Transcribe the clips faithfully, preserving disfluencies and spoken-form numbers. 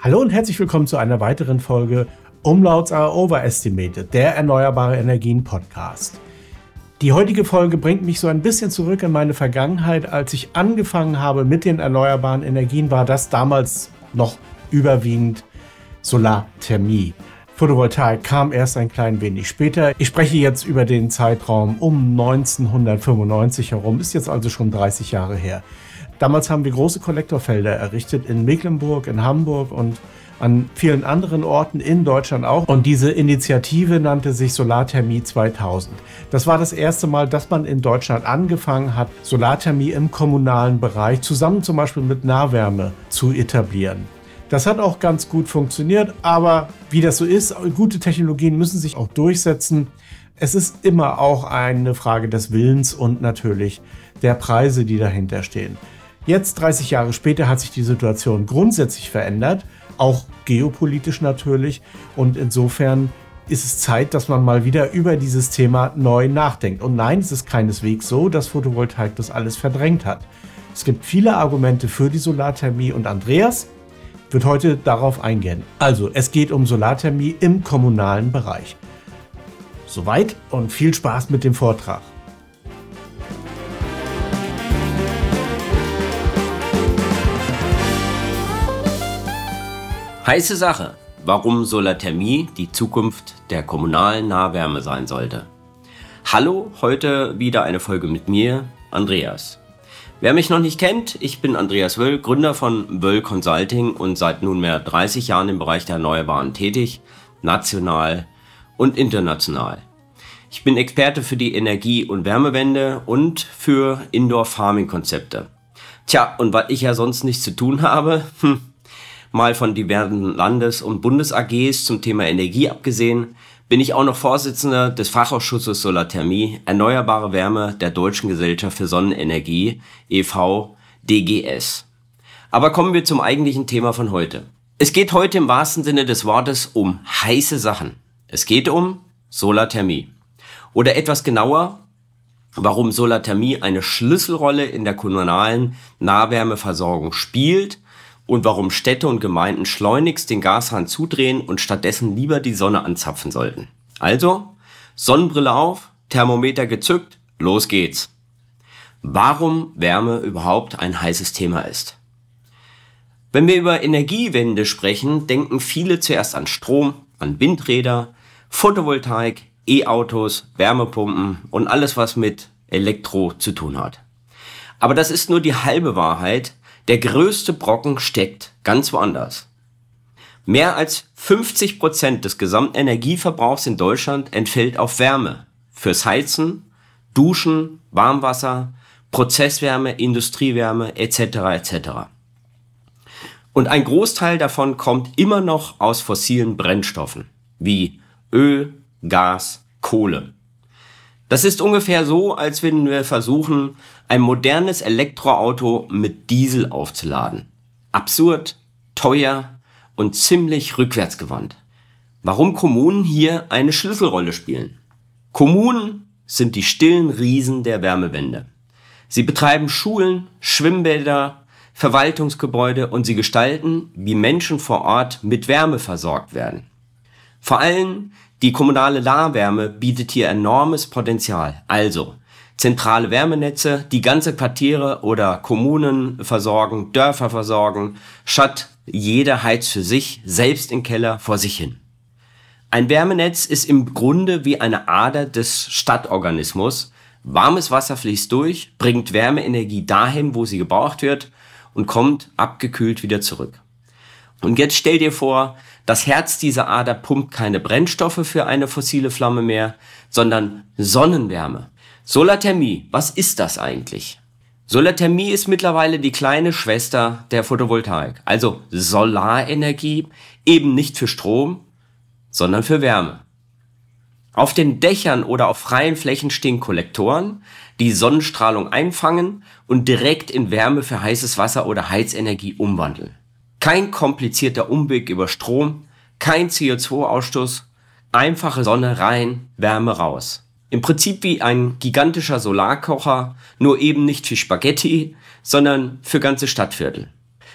Hallo und herzlich willkommen zu einer weiteren Folge Umlauts are overestimated, der Erneuerbare Energien Podcast. Die heutige Folge bringt mich so ein bisschen zurück in meine Vergangenheit. Als ich angefangen habe mit den erneuerbaren Energien, war das damals noch überwiegend Solarthermie. Photovoltaik kam erst ein klein wenig später. Ich spreche jetzt über den Zeitraum um neunzehnhundertfünfundneunzig herum, ist jetzt also schon dreißig Jahre her. Damals haben wir große Kollektorfelder errichtet in Mecklenburg, in Hamburg und an vielen anderen Orten in Deutschland auch. Und diese Initiative nannte sich Solarthermie zweitausend. Das war das erste Mal, dass man in Deutschland angefangen hat, Solarthermie im kommunalen Bereich zusammen zum Beispiel mit Nahwärme zu etablieren. Das hat auch ganz gut funktioniert, aber wie das so ist, gute Technologien müssen sich auch durchsetzen. Es ist immer auch eine Frage des Willens und natürlich der Preise, die dahinter stehen. Jetzt, dreißig Jahre später, hat sich die Situation grundsätzlich verändert, auch geopolitisch natürlich. Und insofern ist es Zeit, dass man mal wieder über dieses Thema neu nachdenkt. Und nein, es ist keineswegs so, dass Photovoltaik das alles verdrängt hat. Es gibt viele Argumente für die Solarthermie und Andreas wird heute darauf eingehen. Also, es geht um Solarthermie im kommunalen Bereich. Soweit und viel Spaß mit dem Vortrag. Heiße Sache, warum Solarthermie die Zukunft der kommunalen Nahwärme sein sollte. Hallo, heute wieder eine Folge mit mir, Andreas. Wer mich noch nicht kennt, ich bin Andreas Wöll, Gründer von Wöll Consulting und seit nunmehr dreißig Jahren im Bereich der Erneuerbaren tätig, national und international. Ich bin Experte für die Energie- und Wärmewende und für Indoor-Farming-Konzepte. Tja, und weil ich ja sonst nichts zu tun habe, hm, mal von diversen Landes- und Bundes-A Gs zum Thema Energie abgesehen, bin ich auch noch Vorsitzender des Fachausschusses Solarthermie, Erneuerbare Wärme der Deutschen Gesellschaft für Sonnenenergie, e V D G S. Aber kommen wir zum eigentlichen Thema von heute. Es geht heute im wahrsten Sinne des Wortes um heiße Sachen. Es geht um Solarthermie. Oder etwas genauer, warum Solarthermie eine Schlüsselrolle in der kommunalen Nahwärmeversorgung spielt und warum Städte und Gemeinden schleunigst den Gashahn zudrehen und stattdessen lieber die Sonne anzapfen sollten. Also, Sonnenbrille auf, Thermometer gezückt, los geht's. Warum Wärme überhaupt ein heißes Thema ist. Wenn wir über Energiewende sprechen, denken viele zuerst an Strom, an Windräder, Photovoltaik, E-Autos, Wärmepumpen und alles, was mit Elektro zu tun hat. Aber das ist nur die halbe Wahrheit. Der größte Brocken steckt ganz woanders. Mehr als fünfzig Prozent des gesamten Energieverbrauchs in Deutschland entfällt auf Wärme. Fürs Heizen, Duschen, Warmwasser, Prozesswärme, Industriewärme et cetera et cetera. Und ein Großteil davon kommt immer noch aus fossilen Brennstoffen, wie Öl, Gas, Kohle. Das ist ungefähr so, als wenn wir versuchen, ein modernes Elektroauto mit Diesel aufzuladen. Absurd, teuer und ziemlich rückwärtsgewandt. Warum Kommunen hier eine Schlüsselrolle spielen? Kommunen sind die stillen Riesen der Wärmewende. Sie betreiben Schulen, Schwimmbäder, Verwaltungsgebäude und sie gestalten, wie Menschen vor Ort mit Wärme versorgt werden. Vor allem die kommunale Nahwärme bietet hier enormes Potenzial. Also zentrale Wärmenetze, die ganze Quartiere oder Kommunen versorgen, Dörfer versorgen, statt jeder heizt für sich, selbst im Keller vor sich hin. Ein Wärmenetz ist im Grunde wie eine Ader des Stadtorganismus. Warmes Wasser fließt durch, bringt Wärmeenergie dahin, wo sie gebraucht wird und kommt abgekühlt wieder zurück. Und jetzt stell dir vor, das Herz dieser Ader pumpt keine Brennstoffe für eine fossile Flamme mehr, sondern Sonnenwärme. Solarthermie, was ist das eigentlich? Solarthermie ist mittlerweile die kleine Schwester der Photovoltaik, also Solarenergie, eben nicht für Strom, sondern für Wärme. Auf den Dächern oder auf freien Flächen stehen Kollektoren, die Sonnenstrahlung einfangen und direkt in Wärme für heißes Wasser oder Heizenergie umwandeln. Kein komplizierter Umweg über Strom, kein C O zwei Ausstoß, einfache Sonne rein, Wärme raus. Im Prinzip wie ein gigantischer Solarkocher, nur eben nicht für Spaghetti, sondern für ganze Stadtviertel.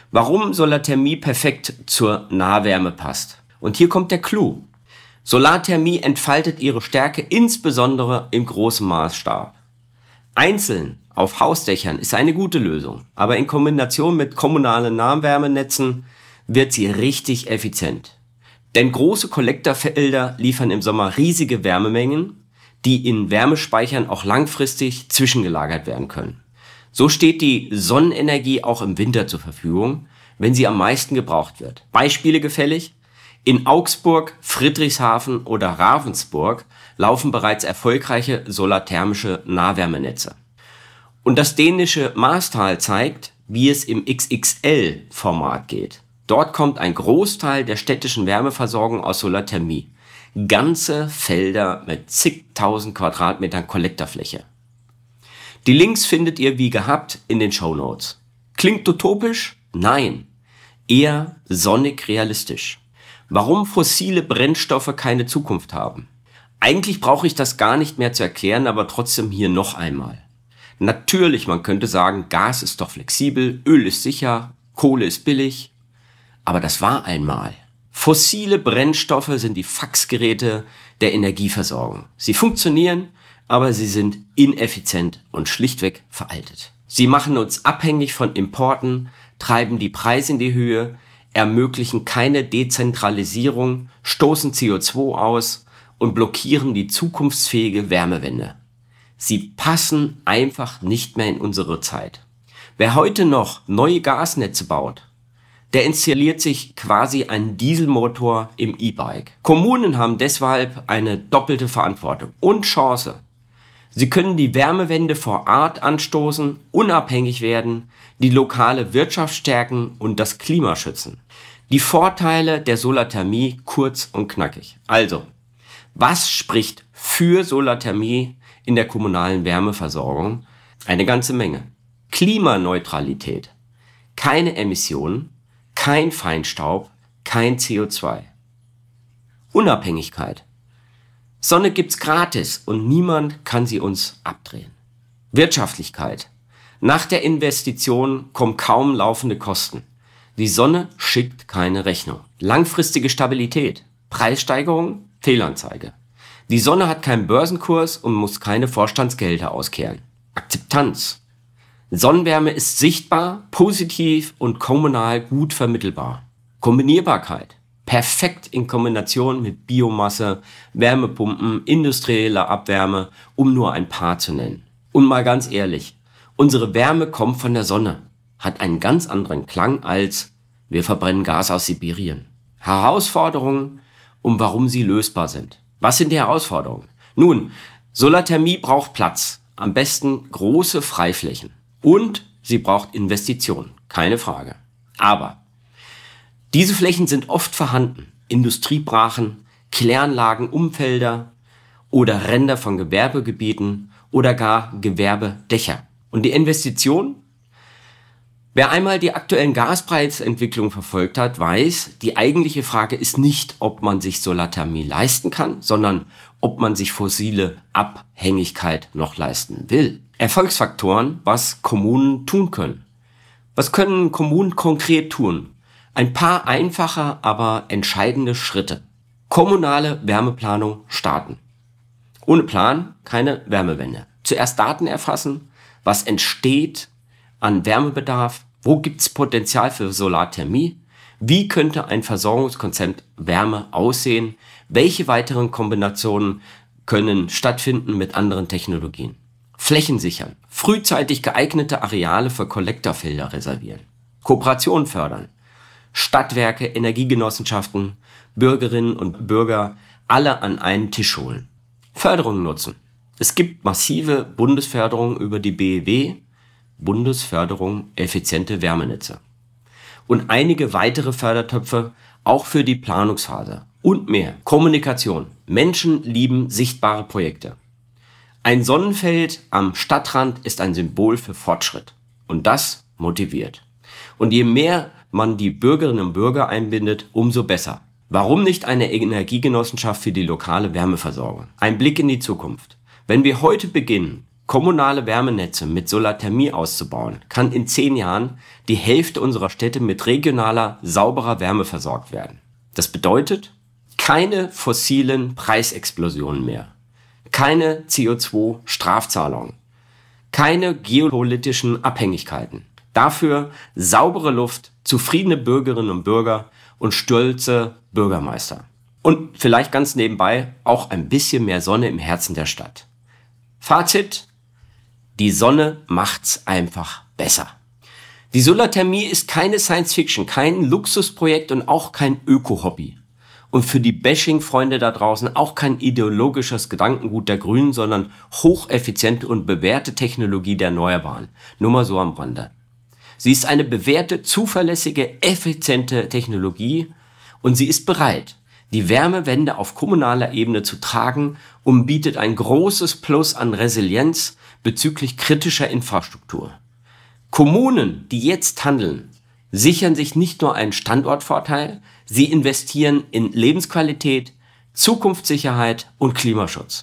Warum Solarthermie perfekt zur Nahwärme passt. Und hier kommt der Clou. Solarthermie entfaltet ihre Stärke insbesondere im großen Maßstab. Einzeln auf Hausdächern ist eine gute Lösung, aber in Kombination mit kommunalen Nahwärmenetzen wird sie richtig effizient. Denn große Kollektorfelder liefern im Sommer riesige Wärmemengen, die in Wärmespeichern auch langfristig zwischengelagert werden können. So steht die Sonnenenergie auch im Winter zur Verfügung, wenn sie am meisten gebraucht wird. Beispiele gefällig? In Augsburg, Friedrichshafen oder Ravensburg laufen bereits erfolgreiche solarthermische Nahwärmenetze. Und das dänische Maastal zeigt, wie es im X X L-Format geht. Dort kommt ein Großteil der städtischen Wärmeversorgung aus Solarthermie. Ganze Felder mit zigtausend Quadratmetern Kollektorfläche. Die Links findet ihr wie gehabt in den Shownotes. Klingt utopisch? Nein. Eher sonnig realistisch. Warum fossile Brennstoffe keine Zukunft haben? Eigentlich brauche ich das gar nicht mehr zu erklären, aber trotzdem hier noch einmal. Natürlich, man könnte sagen, Gas ist doch flexibel, Öl ist sicher, Kohle ist billig. Aber das war einmal. Fossile Brennstoffe sind die Faxgeräte der Energieversorgung. Sie funktionieren, aber sie sind ineffizient und schlichtweg veraltet. Sie machen uns abhängig von Importen, treiben die Preise in die Höhe, ermöglichen keine Dezentralisierung, stoßen C O zwei aus und blockieren die zukunftsfähige Wärmewende. Sie passen einfach nicht mehr in unsere Zeit. Wer heute noch neue Gasnetze baut, der installiert sich quasi einen Dieselmotor im E-Bike. Kommunen haben deshalb eine doppelte Verantwortung und Chance. Sie können die Wärmewende vor Ort anstoßen, unabhängig werden, die lokale Wirtschaft stärken und das Klima schützen. Die Vorteile der Solarthermie kurz und knackig. Also, was spricht für Solarthermie in der kommunalen Wärmeversorgung? Eine ganze Menge. Klimaneutralität. Keine Emissionen, kein Feinstaub, kein C O zwei. Unabhängigkeit. Sonne gibt's gratis und niemand kann sie uns abdrehen. Wirtschaftlichkeit. Nach der Investition kommen kaum laufende Kosten. Die Sonne schickt keine Rechnung. Langfristige Stabilität. Preissteigerung, Fehlanzeige. Die Sonne hat keinen Börsenkurs und muss keine Vorstandsgehälter auskehren. Akzeptanz. Sonnenwärme ist sichtbar, positiv und kommunal gut vermittelbar. Kombinierbarkeit. Perfekt in Kombination mit Biomasse, Wärmepumpen, industrieller Abwärme, um nur ein paar zu nennen. Und mal ganz ehrlich, unsere Wärme kommt von der Sonne, hat einen ganz anderen Klang als wir verbrennen Gas aus Sibirien. Herausforderungen und warum sie lösbar sind. Was sind die Herausforderungen? Nun, Solarthermie braucht Platz, am besten große Freiflächen. Und sie braucht Investitionen, keine Frage. Aber diese Flächen sind oft vorhanden. Industriebrachen, Kläranlagen, Umfelder oder Ränder von Gewerbegebieten oder gar Gewerbedächer. Und die Investition? Wer einmal die aktuellen Gaspreisentwicklungen verfolgt hat, weiß, die eigentliche Frage ist nicht, ob man sich Solarthermie leisten kann, sondern ob man sich fossile Abhängigkeit noch leisten will. Erfolgsfaktoren, was Kommunen tun können. Was können Kommunen konkret tun? Ein paar einfache, aber entscheidende Schritte. Kommunale Wärmeplanung starten. Ohne Plan keine Wärmewende. Zuerst Daten erfassen, was entsteht an Wärmebedarf, wo gibt es Potenzial für Solarthermie, wie könnte ein Versorgungskonzept Wärme aussehen, welche weiteren Kombinationen können stattfinden mit anderen Technologien. Flächen sichern, frühzeitig geeignete Areale für Kollektorfelder reservieren, Kooperation fördern, Stadtwerke, Energiegenossenschaften, Bürgerinnen und Bürger alle an einen Tisch holen. Förderung nutzen. Es gibt massive Bundesförderung über die B E W, Bundesförderung effiziente Wärmenetze. Und einige weitere Fördertöpfe auch für die Planungsphase. Und mehr. Kommunikation. Menschen lieben sichtbare Projekte. Ein Sonnenfeld am Stadtrand ist ein Symbol für Fortschritt. Und das motiviert. Und je mehr man die Bürgerinnen und Bürger einbindet, umso besser. Warum nicht eine Energiegenossenschaft für die lokale Wärmeversorgung? Ein Blick in die Zukunft. Wenn wir heute beginnen, kommunale Wärmenetze mit Solarthermie auszubauen, kann in zehn Jahren die Hälfte unserer Städte mit regionaler, sauberer Wärme versorgt werden. Das bedeutet, keine fossilen Preisexplosionen mehr, keine C O zwei Strafzahlungen, keine geopolitischen Abhängigkeiten. Dafür saubere Luft, zufriedene Bürgerinnen und Bürger und stolze Bürgermeister. Und vielleicht ganz nebenbei auch ein bisschen mehr Sonne im Herzen der Stadt. Fazit: Die Sonne macht's einfach besser. Die Solarthermie ist keine Science-Fiction, kein Luxusprojekt und auch kein Öko-Hobby. Und für die Bashing-Freunde da draußen auch kein ideologisches Gedankengut der Grünen, sondern hocheffiziente und bewährte Technologie der Erneuerbaren. Nur mal so am Rande. Sie ist eine bewährte, zuverlässige, effiziente Technologie und sie ist bereit, die Wärmewende auf kommunaler Ebene zu tragen und bietet ein großes Plus an Resilienz bezüglich kritischer Infrastruktur. Kommunen, die jetzt handeln, sichern sich nicht nur einen Standortvorteil, sie investieren in Lebensqualität, Zukunftssicherheit und Klimaschutz.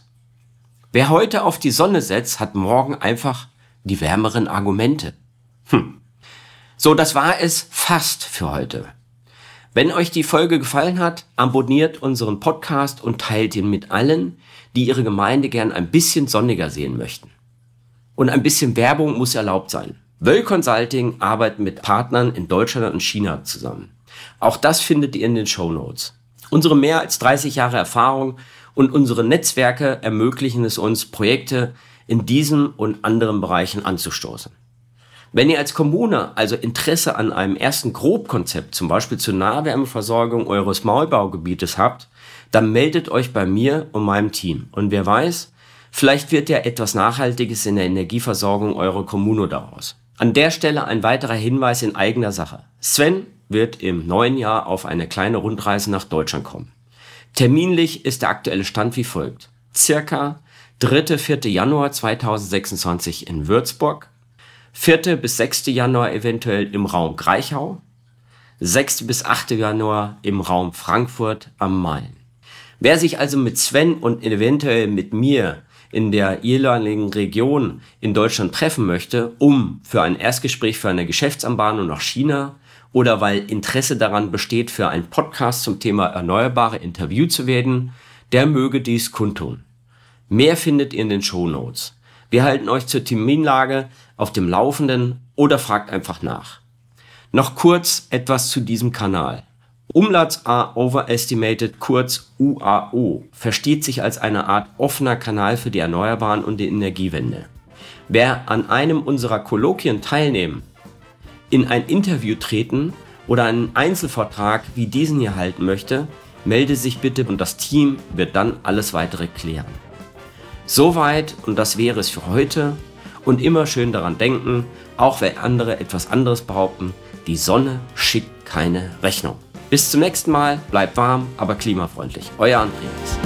Wer heute auf die Sonne setzt, hat morgen einfach die wärmeren Argumente. Hm. So, das war es fast für heute. Wenn euch die Folge gefallen hat, abonniert unseren Podcast und teilt ihn mit allen, die ihre Gemeinde gern ein bisschen sonniger sehen möchten. Und ein bisschen Werbung muss erlaubt sein. Wöll Consulting arbeitet mit Partnern in Deutschland und China zusammen. Auch das findet ihr in den Shownotes. Unsere mehr als dreißig Jahre Erfahrung und unsere Netzwerke ermöglichen es uns, Projekte in diesen und anderen Bereichen anzustoßen. Wenn ihr als Kommune also Interesse an einem ersten Grobkonzept, zum Beispiel zur Nahwärmeversorgung eures Neubaugebietes habt, dann meldet euch bei mir und meinem Team. Und wer weiß, vielleicht wird ja etwas Nachhaltiges in der Energieversorgung eurer Kommune daraus. An der Stelle ein weiterer Hinweis in eigener Sache. Sven wird im neuen Jahr auf eine kleine Rundreise nach Deutschland kommen. Terminlich ist der aktuelle Stand wie folgt. Circa dritter bis vierter Januar zweitausendsechsundzwanzig in Würzburg, vierter bis sechster Januar eventuell im Raum Greichau, sechster bis achter Januar im Raum Frankfurt am Main. Wer sich also mit Sven und eventuell mit mir in der jeweiligen Region in Deutschland treffen möchte, um für ein Erstgespräch für eine Geschäftsanbahnung nach China oder weil Interesse daran besteht, für einen Podcast zum Thema Erneuerbare interviewt zu werden, der möge dies kundtun. Mehr findet ihr in den Shownotes. Wir halten euch zur Terminlage auf dem Laufenden oder fragt einfach nach. Noch kurz etwas zu diesem Kanal. Umlauts are overestimated, kurz U A O, versteht sich als eine Art offener Kanal für die Erneuerbaren und die Energiewende. Wer an einem unserer Kolloquien teilnehmen, in ein Interview treten oder einen Einzelvortrag wie diesen hier halten möchte, melde sich bitte und das Team wird dann alles weitere klären. Soweit und das wäre es für heute und immer schön daran denken, auch wenn andere etwas anderes behaupten, die Sonne schickt keine Rechnung. Bis zum nächsten Mal, bleibt warm, aber klimafreundlich. Euer Andreas.